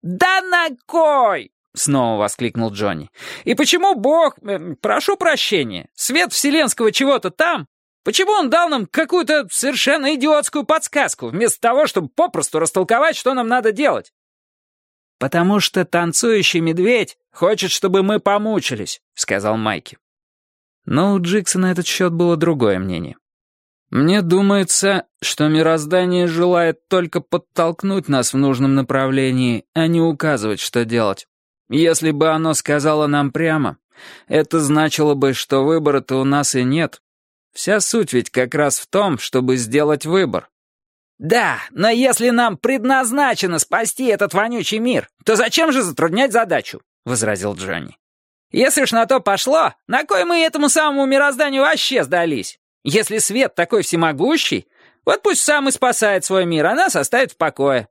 «Да на кой?» — снова воскликнул Джонни. «И почему Бог... прошу прощения, свет вселенского чего-то там? Почему он дал нам какую-то совершенно идиотскую подсказку, вместо того, чтобы попросту растолковать, что нам надо делать?» «Потому что танцующий медведь хочет, чтобы мы помучились», — сказал Майки. Но у Джикса на этот счет было другое мнение. «Мне думается, что мироздание желает только подтолкнуть нас в нужном направлении, а не указывать, что делать. Если бы оно сказало нам прямо, это значило бы, что выбора-то у нас и нет. Вся суть ведь как раз в том, чтобы сделать выбор». «Да, но если нам предназначено спасти этот вонючий мир, то зачем же затруднять задачу?» — возразил Джонни. «Если уж на то пошло, на кой мы этому самому мирозданию вообще сдались? Если свет такой всемогущий, вот пусть сам и спасает свой мир, а нас оставит в покое».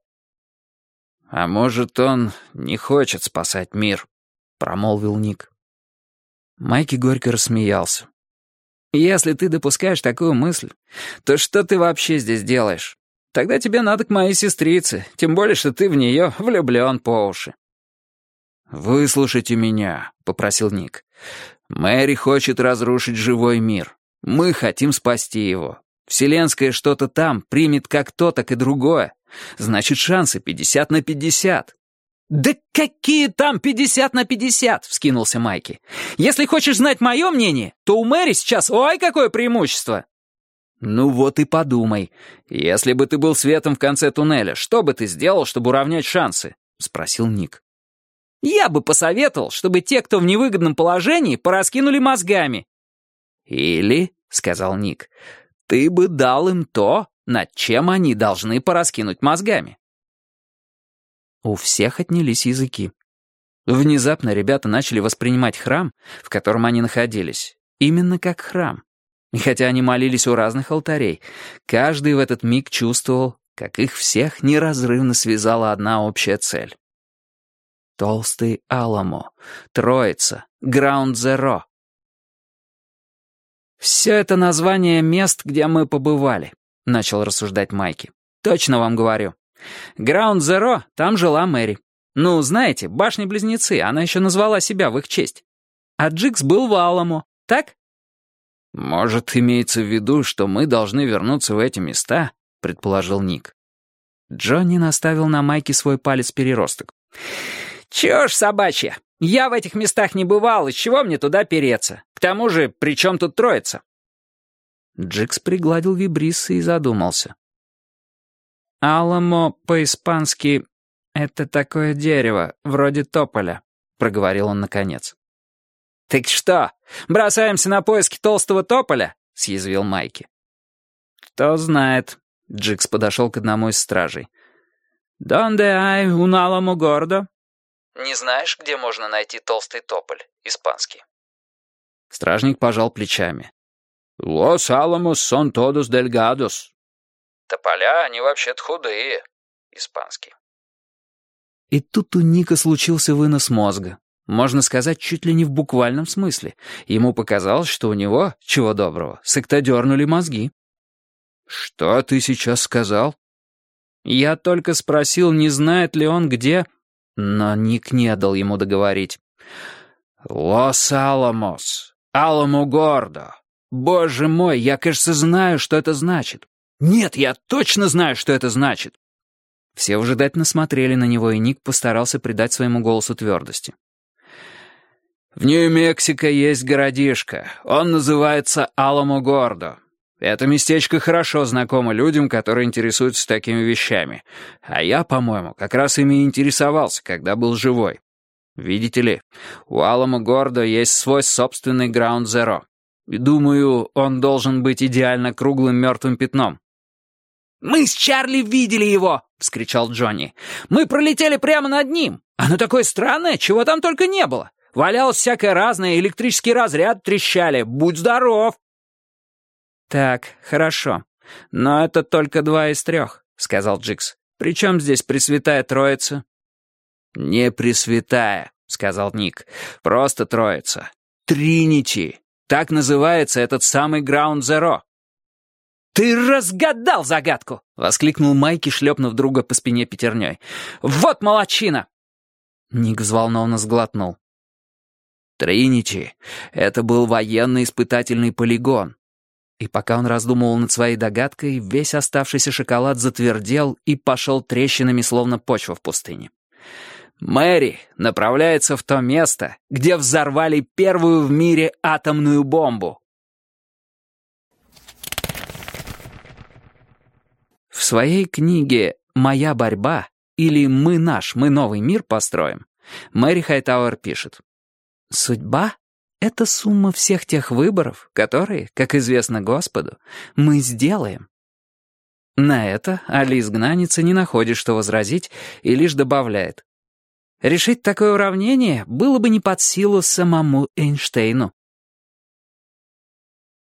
«А может, он не хочет спасать мир?» — промолвил Ник. Майки горько рассмеялся. «Если ты допускаешь такую мысль, то что ты вообще здесь делаешь? Тогда тебе надо к моей сестрице, тем более, что ты в нее влюблен по уши». «Выслушайте меня», — попросил Ник. «Мэри хочет разрушить живой мир. Мы хотим спасти его. Вселенское что-то там примет как то, так и другое. Значит, шансы 50 на 50». «Да какие там 50 на 50?» — вскинулся Майки. «Если хочешь знать мое мнение, то у Мэри сейчас ой какое преимущество». «Ну вот и подумай. Если бы ты был светом в конце туннеля, что бы ты сделал, чтобы уравнять шансы?» — спросил Ник. «Я бы посоветовал, чтобы те, кто в невыгодном положении, пораскинули мозгами». «Или, — сказал Ник, — ты бы дал им то, над чем они должны пораскинуть мозгами». У всех отнялись языки. Внезапно ребята начали воспринимать храм, в котором они находились, именно как храм. И хотя они молились у разных алтарей, каждый в этот миг чувствовал, как их всех неразрывно связала одна общая цель. Толстый Аламо, Троица, Граунд-Зеро. «Все это название мест, где мы побывали», — начал рассуждать Майки. «Точно вам говорю. Граунд-Зеро, там жила Мэри. Ну, знаете, башни-близнецы, она еще назвала себя в их честь. А Джикс был в Аламо, так?» «Может, имеется в виду, что мы должны вернуться в эти места?» — предположил Ник. Джонни наставил на Майки свой палец-переросток. «Чушь собачья! Я в этих местах не бывал, из чего мне туда переться? К тому же, при чем тут Троица?» Джикс пригладил вибрисы и задумался. «Аламо по-испански — это такое дерево, вроде тополя», — проговорил он наконец. «Так что, бросаемся на поиски толстого тополя?» — съязвил Майки. «Кто знает», — Джикс подошел к одному из стражей. «Донде ай un álamo gordo?» «Не знаешь, где можно найти толстый тополь?» — испанский. Стражник пожал плечами. «Los álamos son todos delgados». «Тополя, они вообще-то худые», — испанский. И тут у Ника случился вынос мозга. Можно сказать, чуть ли не в буквальном смысле. Ему показалось, что у него, чего доброго, сыктодернули мозги. «Что ты сейчас сказал?» Я только спросил, не знает ли он где... Но Ник не дал ему договорить. «Лос Аламос, Аламо Гордо. Боже мой, я, кажется, знаю, что это значит. Нет, я точно знаю, что это значит». Все выжидательно смотрели на него, и Ник постарался придать своему голосу твердости. «В Нью-Мексико есть городишко. Он называется Аламо-Гордо. Это местечко хорошо знакомо людям, которые интересуются такими вещами. А я, по-моему, как раз ими и интересовался, когда был живой. Видите ли, у Аламо-Гордо есть свой собственный Граунд-Зеро. И думаю, он должен быть идеально круглым мертвым пятном». «Мы с Чарли видели его!» — вскричал Джонни. «Мы пролетели прямо над ним. Оно такое странное, чего там только не было. Валялось всякое разное, электрический разряд трещали. Будь здоров!» «Так, хорошо. Но это только 2 из 3, — сказал Джикс. Причем здесь Пресвятая Троица?» «Не Пресвятая, — сказал Ник. Просто Троица. Тринити. Так называется этот самый Граунд-Зеро». «Ты разгадал загадку!» — воскликнул Майки, шлепнув друга по спине пятерней. «Вот молодчина! Ник взволнованно сглотнул. «Триничи — это был военный испытательный полигон». И пока он раздумывал над своей догадкой, весь оставшийся шоколад затвердел и пошел трещинами, словно почва в пустыне. «Мэри направляется в то место, где взорвали первую в мире атомную бомбу». В своей книге «Моя борьба» или «Мы наш, мы новый мир построим» Мэри Хайтауэр пишет: «Судьба — это сумма всех тех выборов, которые, как известно Господу, мы сделаем». На это Али-изгнанница не находит, что возразить, и лишь добавляет: «Решить такое уравнение было бы не под силу самому Эйнштейну».